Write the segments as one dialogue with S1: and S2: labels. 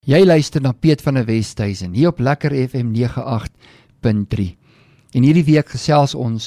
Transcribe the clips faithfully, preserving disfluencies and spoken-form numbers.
S1: Jy luister na Piet van der Westhuizen, hier op Lekker F M nege agt punt drie. En hierdie week gesels ons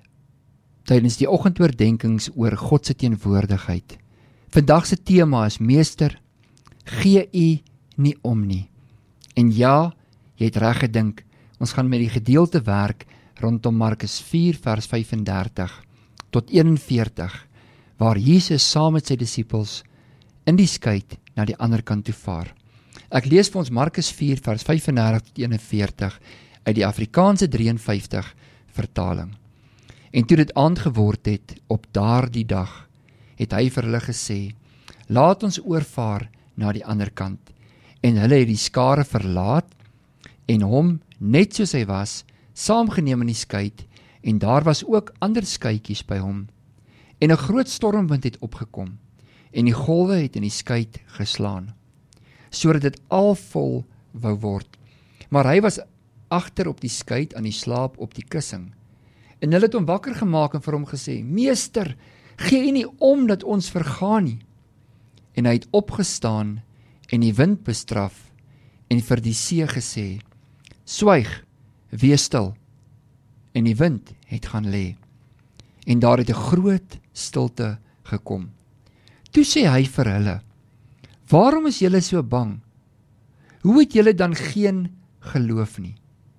S1: tydens die oggendoordenkings oor God se teenwoordigheid. Vandag se tema is Meester, gee u nie om nie. En ja, jy het reg gedink, ons gaan met die gedeelte werk rondom Markus vier vers vyf en dertig tot eenenveertig, waar Jesus saam met sy disippels in die skei na die ander kant toe vaar. Ek lees vir ons Markus vier vers vyf en dertig tot eenenveertig uit die Afrikaanse drie en vyftig vertaling. En toe dit aand geword het op daardie dag, het hy vir hulle gesê, laat ons oorvaar na die ander kant. En hulle het die skare verlaat en hom, net soos hy was, saamgeneem in die skei, en daar was ook ander skeitjies by hom. En 'n groot stormwind het opgekom, en die golwe het in die skei geslaan, sodat dit al vol wou word. Maar hy was agter op die skei aan die slaap op die kussing. En hulle het hom wakker gemaak en vir hom gesê, Meester, gee u nie om dat ons vergaan nie. En hy het opgestaan en die wind bestraf en vir die see gesê, swyg, wees stil. En die wind het gaan lê. En daar het 'n groot stilte gekom. Toe sê hy vir hulle, waarom is julle so bang? Hoe het julle dan geen geloof nie?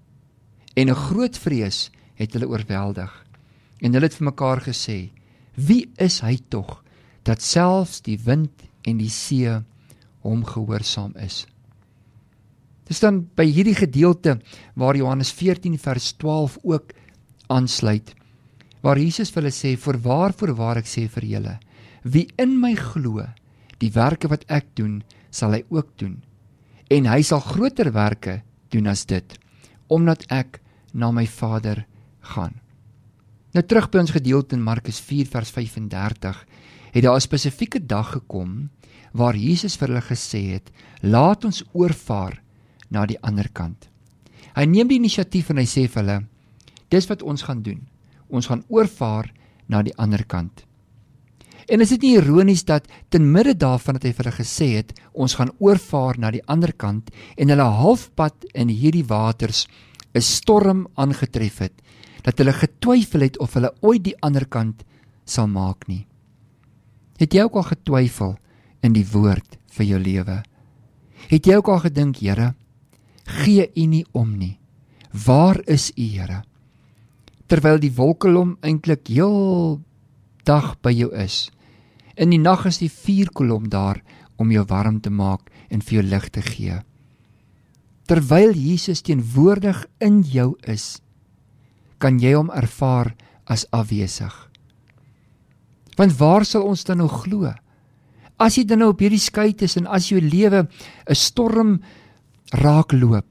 S1: En 'n groot vrees het hulle oorweldig. En hulle het vir mekaar gesê, wie is hy tog, dat selfs die wind en die see hom gehoorsaam is? Dis dan by hierdie gedeelte waar Johannes veertien vers twaalf ook aansluit, waar Jesus vir hulle sê, voorwaar, voorwaar ek sê vir julle, wie in my glo, die werke wat ek doen, sal hy ook doen. En hy sal groter werke doen as dit, omdat ek na my Vader gaan. Nou terug by ons gedeelte in Markus vier vers vyf en dertig, het daar 'n spesifieke dag gekom, waar Jesus vir hulle gesê het, laat ons oorvaar na die ander kant. Hy neem die inisiatief en hy sê vir hulle, dis wat ons gaan doen, ons gaan oorvaar na die ander kant. En is dit nie ironies dat, ten midde daarvan dat hy vir hulle gesê het, ons gaan oorvaar na die ander kant, en hulle halfpad in hierdie waters 'n storm aangetref het, dat hulle getwyfel het of hulle ooit die ander kant sal maak nie. Het jy ook al getwyfel in die woord vir jou lewe? Het jy ook al gedink, Here, gee u nie om nie? Waar is u, Here? Terwyl die wolkkolom eintlik heel dag by jou is. In die nag is die vuurkolom daar om jou warm te maak en vir jou lig te gee. Terwyl Jesus teenwoordig in jou is, kan jy hom ervaar as afwesig. Want waar sal ons dan nou glo? As jy dan nou op hierdie skei is en as jou lewe 'n storm raakloop,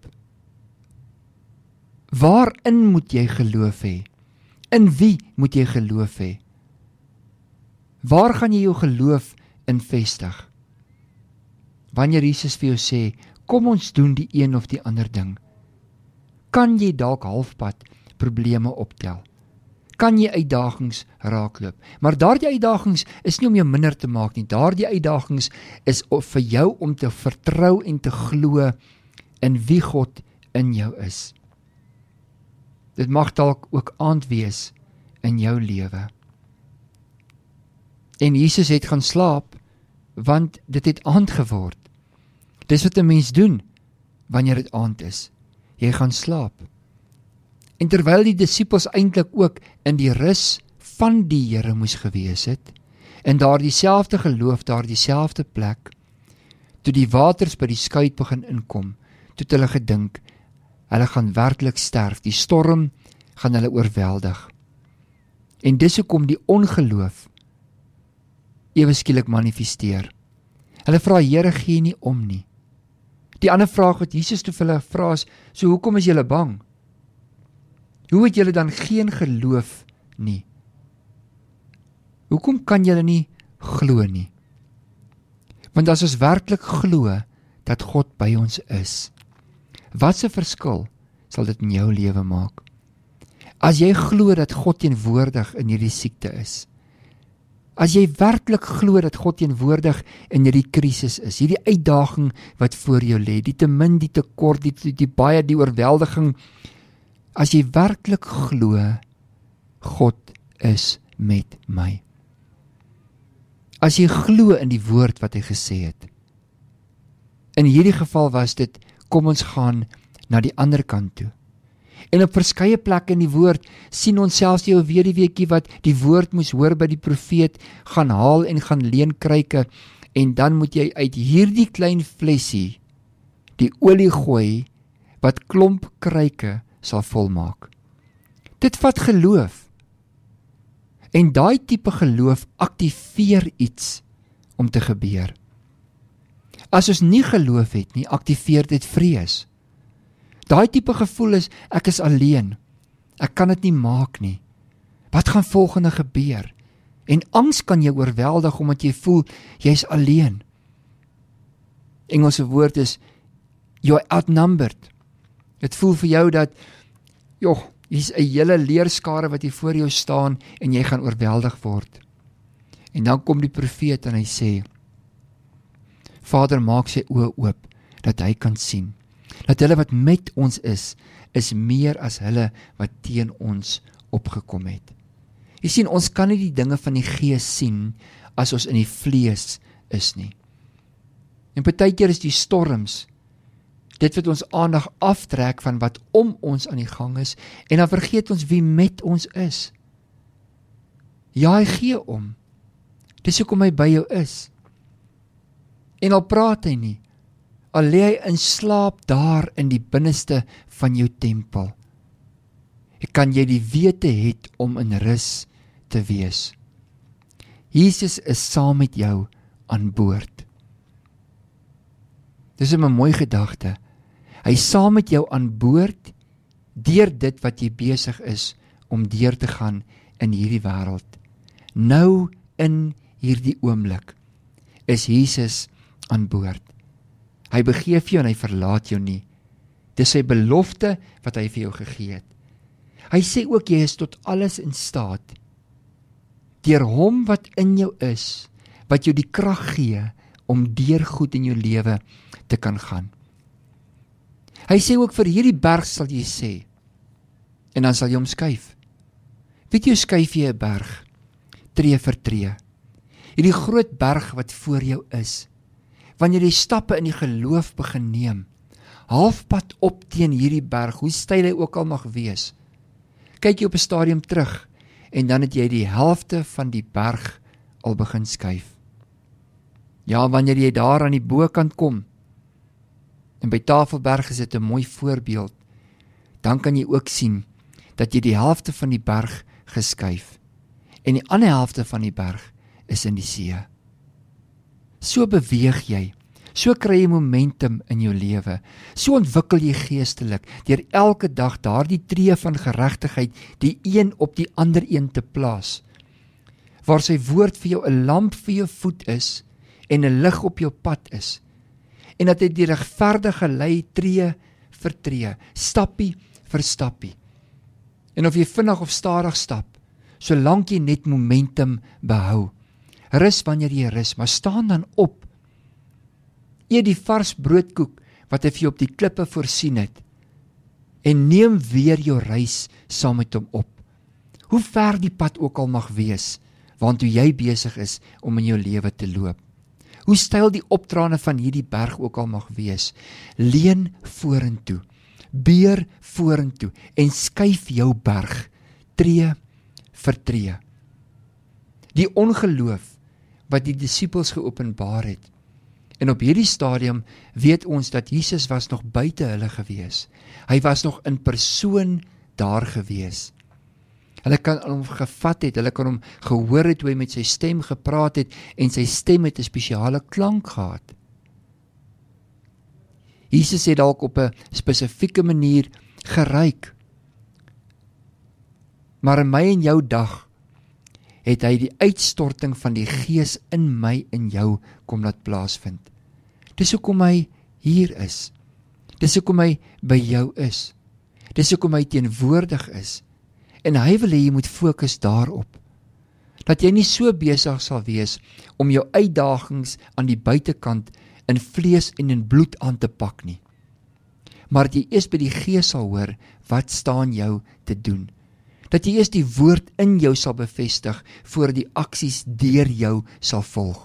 S1: waarin moet jy geloof hê? In wie moet jy geloof hê? Waar gaan jy jou geloof in vestig? Wanneer Jesus vir jou sê, kom ons doen die een of die ander ding, kan jy dalk halfpad probleme optel? Kan jy uitdagings raakloop? Maar daardie uitdagings is nie om jou minder te maak nie, daardie uitdagings is vir jou om te vertrou en te glo in wie God in jou is. Dit mag dalk ook aand wees in jou lewe. En Jesus het gaan slaap, want dit het aand geword. Dis wat 'n mens doen, wanneer dit aand is. Jy gaan slaap. En terwyl die disippels eintlik ook in die rus van die Here moes gewees het, en daar dieselfde geloof, daar dieselfde plek, toe die waters by die skei begin inkom, toe het hulle gedink, hulle gaan werklik sterf, die storm gaan hulle oorweldig. En dis hoekom die ongeloof ewe skielik manifesteer. Hulle vra, Here, gee nie om nie. Die ander vraag wat Jesus toe vir hulle vra is, so hoekom is julle bang? Hoe het julle dan geen geloof nie? Hoekom kan julle nie glo nie? Want as ons werklik glo dat God by ons is, wat 'n verskil sal dit in jou lewe maak? As jy glo dat God teenwoordig in hierdie siekte is, As jy werklik glo dat God teenwoordig in hierdie krisis is, hierdie uitdaging wat voor jou lê, die te min, die tekort, die, die, die baie, die oorweldiging, as jy werklik glo, God is met my. As jy glo in die woord wat hy gesê het. In hierdie geval was dit, kom ons gaan na die ander kant toe. En op verskeie plekke in die woord sien ons selfs die ou weduweetjie wat die woord moes hoor by die profeet, gaan haal en gaan leen kruike, en dan moet jy uit hierdie klein flesie die olie gooi, wat klomp kruike sal volmaak. Dit vat geloof. En daai tipe geloof aktiveer iets om te gebeur. As ons nie geloof het nie, aktiveer dit vrees. Daai tipe gevoel is, ek is alleen, ek kan dit nie maak nie. Wat gaan volgende gebeur? En angs kan jou oorweldig, omdat jy voel, jy is alleen. Engelse woord is, you're outnumbered. Het voel vir jou dat, joh, hier is 'n hele leerskare wat hier voor jou staan, en jy gaan oorweldig word. En dan kom die profeet en hy sê, Vader, maak sy oë oop, dat hy kan sien, dat hulle wat met ons is, is meer as hulle wat teen ons opgekom het. Jy sien, ons kan nie die dinge van die gees sien, as ons in die vlees is nie. En partykeer is die storms, dit wat ons aandag aftrek van wat om ons aan die gang is, en dan vergeet ons wie met ons is. Ja, hy gee om. Dis hoekom hy by jou is. En al praat hy nie, al lê hy in slaap daar in die binneste van jou tempel, kan jy die wete het om in rus te wees. Jesus is saam met jou aan boord. Dis 'n mooi gedagte. Hy is saam met jou aan boord, deur dit wat jy besig is om deur te gaan in hierdie wêreld. Nou in hierdie oomblik is Jesus aan boord. Hy begeef jou en hy verlaat jou nie. Dis sy belofte wat hy vir jou gegee het. Hy sê ook jy is tot alles in staat, deur hom wat in jou is, wat jou die krag gee om deur goed in jou lewe te kan gaan. Hy sê ook vir hierdie berg sal jy sê, en dan sal jy hom skuif. Weet jy hoe skuif jy 'n berg? Tree vir tree. Hierdie groot berg wat voor jou is, wanneer jy stappe in die geloof begin neem, halfpad op teen hierdie berg, hoe styl hy ook al mag wees, kyk jy op 'n stadium terug, en dan het jy die helfte van die berg al begin skuif. Ja, wanneer jy daar aan die bokant kom, en by Tafelberg is dit 'n mooi voorbeeld, dan kan jy ook sien, dat jy die helfte van die berg geskuif, en die ander helfte van die berg is in die see. So beweeg jy, so kry jy momentum in jou lewe, so ontwikkel jy geestelik, deur elke dag daardie tree van geregtigheid, die een op die ander een te plaas, waar sy woord vir jou 'n lamp vir jou voet is, en 'n lig op jou pad is, en dat hy die regverdige lei tree vir tree, stappie vir stappie, en of jy vinnig of stadig stap, solank jy net momentum behou, rus wanneer jy rus, maar staan dan op, eet die vars broodkoek, wat hy vir jou op die klippe voorsien het, en neem weer jou reis saam met hom op, hoe ver die pad ook al mag wees, want hoe jy besig is om in jou lewe te loop, hoe styl die optrane van hierdie berg ook al mag wees, leun vorentoe, beer vorentoe, en skuif jou berg, tree vir tree. Die ongeloof wat die disippels geopenbaar het, en op hierdie stadium weet ons dat Jesus was nog buite hulle gewees, hy was nog in persoon daar gewees. Hulle kan hom gevat het, hulle kan hom gehoor het, hoe hy met sy stem gepraat het, en sy stem het 'n spesiale klank gehad. Jesus het dalk op 'n spesifieke manier geruik, maar in my en jou dag, het hy die uitstorting van die Gees in my en jou kom laat plaasvind. Dis hoekom hy hier is. Dis hoekom hy by jou is. Dis hoekom hy teenwoordig is. En hy wil hê jy moet fokus daarop. Dat jy nie so besig sal wees om jou uitdagings aan die buitekant in vlees en in bloed aan te pak nie. Maar dat jy eers by die Gees sal hoor, wat staan jou te doen. Dat jy eers die woord in jou sal bevestig, voor die aksies deur jou sal volg.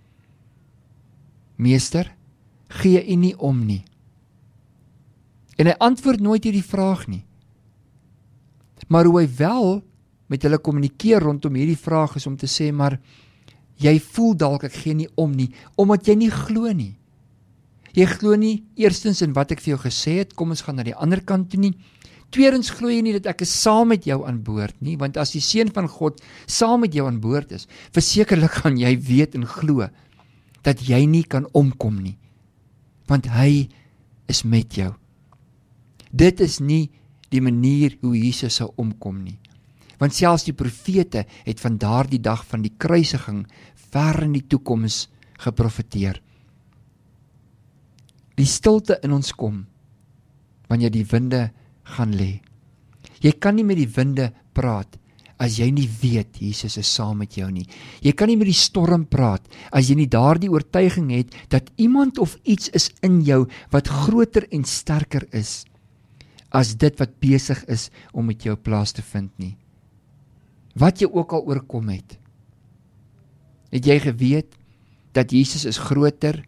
S1: Meester, gee u nie om nie. En hy antwoord nooit hierdie vraag nie. Maar hoe hy wel met hulle kommunikeer rondom hierdie vraag is om te sê, maar jy voel dalk ek gee nie om nie, omdat jy nie glo nie. Jy glo nie eerstens in wat ek vir jou gesê het, kom ons gaan na die ander kant toe nie. Tweedens glo jy nie dat ek is saam met jou aan boord nie, want as die Seun van God saam met jou aan boord is, versekerlik gaan jy weet en glo, dat jy nie kan omkom nie, want hy is met jou. Dit is nie die manier hoe Jesus sou omkom nie. Want selfs die profete het van daardie dag van die kruisiging ver in die toekoms geprofeteer. Die stilte in ons kom, wanneer die winde gaan lê. Jy kan nie met die winde praat, as jy nie weet, Jesus is saam met jou nie. Jy kan nie met die storm praat, as jy nie daardie oortuiging het, dat iemand of iets is in jou, wat groter en sterker is, as dit wat besig is om met jou plaas te vind nie. Wat jy ook al oorkom het, het jy geweet, dat Jesus is groter,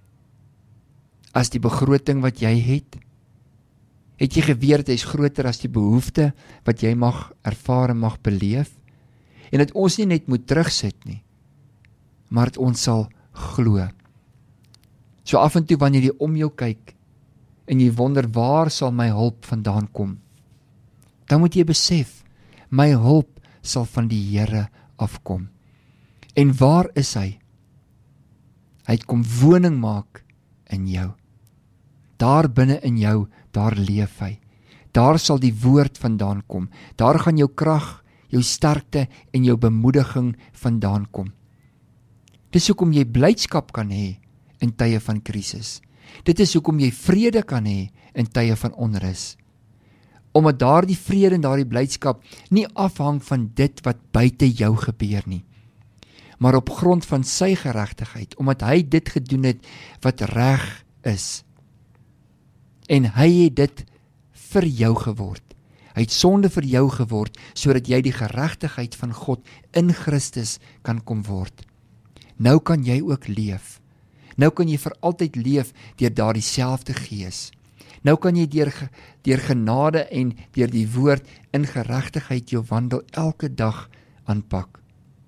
S1: as die begroting wat jy het? Het jy geweet dat hy is groter as die behoefte, wat jy mag ervaar en mag beleef? En dat ons nie net moet terugsit nie, maar dat ons sal glo. So af en toe wanneer jy om jou kyk, en jy wonder waar sal my hulp vandaan kom, dan moet jy besef, my hulp sal van die Here afkom. En waar is hy? Hy het kom woning maak in jou. Daar binne in jou, daar leef hy. Daar sal die woord vandaan kom. Daar gaan jou krag, jou sterkte en jou bemoediging vandaan kom. Dis hoekom jy blydskap kan hê in tye van krisis. Dit is hoekom jy vrede kan hê in tye van onrus. Omdat daardie vrede en daardie blydskap nie afhang van dit wat buite jou gebeur nie, maar op grond van sy geregtigheid, omdat hy dit gedoen het wat reg is. En hy het dit vir jou geword. Hy het sonde vir jou geword, sodat jy die geregtigheid van God in Christus kan kom word. Nou kan jy ook leef. Nou kan jy vir altyd leef deur daardie selfde Gees. Nou kan jy deur, deur genade en deur die woord in geregtigheid jou wandel elke dag aanpak.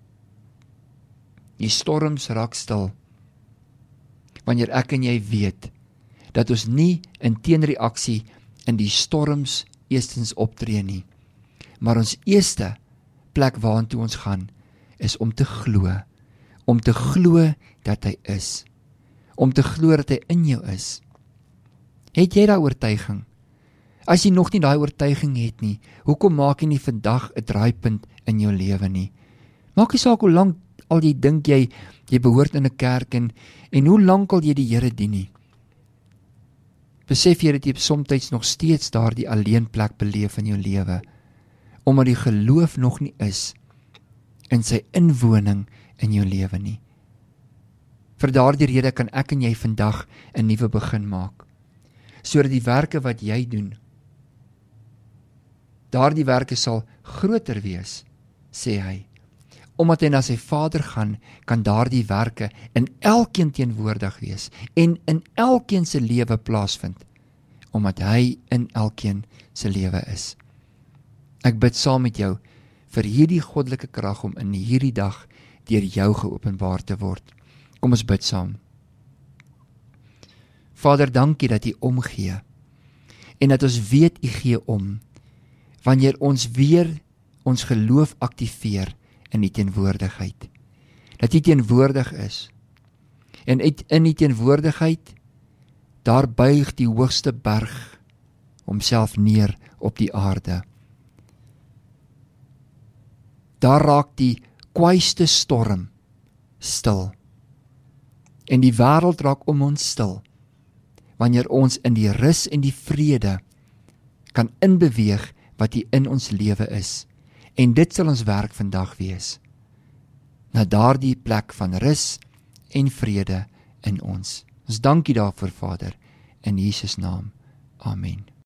S1: Die storms raak stil, wanneer ek en jy weet, dat ons nie in teenreaksie in die storms eerstens optree nie, maar ons eerste plek waartoe ons gaan, is om te glo, om te glo dat hy is, om te glo dat hy in jou is. Het jy daai oortuiging? As jy nog nie daai oortuiging het nie, hoekom maak jy nie vandag 'n draaipunt in jou lewe nie? Maak nie saak hoe lank al jy dink jy, jy behoort in 'n kerk en, en hoe lank al jy die Here dien nie. Besef jy dat jy soms nog steeds daardie alleenplek beleef in jou lewe, omdat die geloof nog nie is in sy inwoning in jou lewe nie. Vir daardie rede kan ek en jy vandag 'n nuwe begin maak, sodat die werke wat jy doen, daardie werke sal groter wees, sê hy. Omdat hy na sy Vader gaan, kan daardie werke in elkeen teenwoordig wees en in elkeen se lewe plaasvind, omdat hy in elkeen se lewe is. Ek bid saam met jou vir hierdie goddelike krag om in hierdie dag deur jou geopenbaar te word. Kom ons bid saam. Vader, dankie dat U omgee en dat ons weet U gee om, wanneer ons weer ons geloof aktiveer in die teenwoordigheid. Dat U teenwoordig is. En in die teenwoordigheid, daar buig die hoogste berg homself neer op die aarde. Daar raak die kwaaiste storm stil. En die wêreld raak om ons stil, wanneer ons in die rus en die vrede kan inbeweeg wat U in ons lewe is. En dit sal ons werk vandag wees. na daardie plek van rus en vrede in ons. Ons dankie daarvoor, Vader, in Jesus naam. Amen.